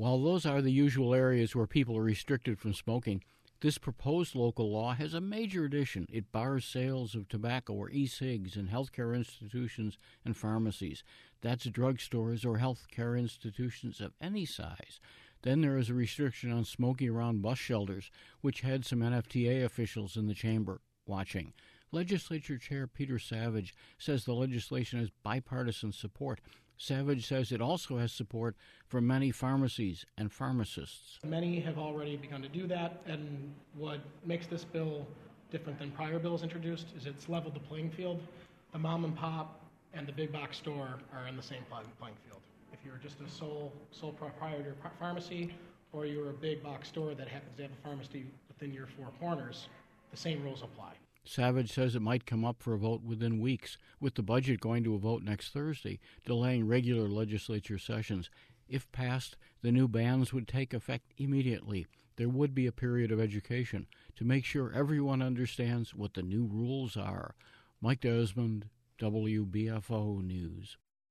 While those are the usual areas where people are restricted from smoking, this proposed local law has a major addition. It bars sales of tobacco or e-cigs in healthcare institutions and pharmacies. That's drugstores or healthcare institutions of any size. Then there is a restriction on smoking around bus shelters, which had some NFTA officials in the chamber watching. Legislature Chair Peter Savage says the legislation has bipartisan support. Savage says it also has support from many pharmacies and pharmacists. Many have already begun to do that, and what makes this bill different than prior bills introduced is it's leveled the playing field. The mom and pop and the big box store are in the same playing field. If you're just a sole proprietor pharmacy, or you're a big box store that happens to have a pharmacy within your four corners, the same rules apply. Savage says it might come up for a vote within weeks, with the budget going to a vote next Thursday, delaying regular legislature sessions. If passed, the new bans would take effect immediately. There would be a period of education to make sure everyone understands what the new rules are. Mike Desmond, WBFO News.